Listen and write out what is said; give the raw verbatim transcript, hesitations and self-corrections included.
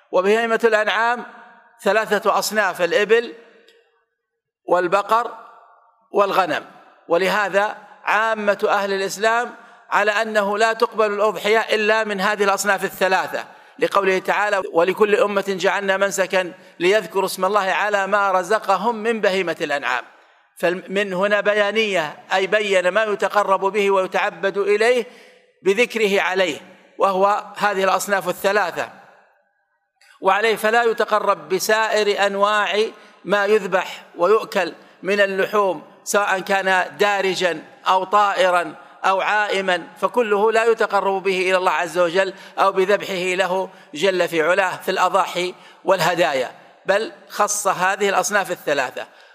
وبهيمة الأنعام ثلاثة أصناف: الإبل والبقر والغنم. ولهذا عامة أهل الإسلام على أنه لا تقبل الأضحية إلا من هذه الأصناف الثلاثة، لقوله تعالى: ولكل أمة جعلنا منسكا ليذكروا اسم الله على ما رزقهم من بهيمة الأنعام. فمن هنا بيانية، أي بين ما يتقرب به ويتعبد إليه بذكره عليه، وهو هذه الأصناف الثلاثة. وعليه فلا يتقرب بسائر أنواع ما يذبح ويؤكل من اللحوم، سواء كان دارجا أو طائرا أو عائما، فكله لا يتقرب به إلى الله عز وجل أو بذبحه له جل في علاه في الأضاحي والهدايا، بل خص هذه الأصناف الثلاثة.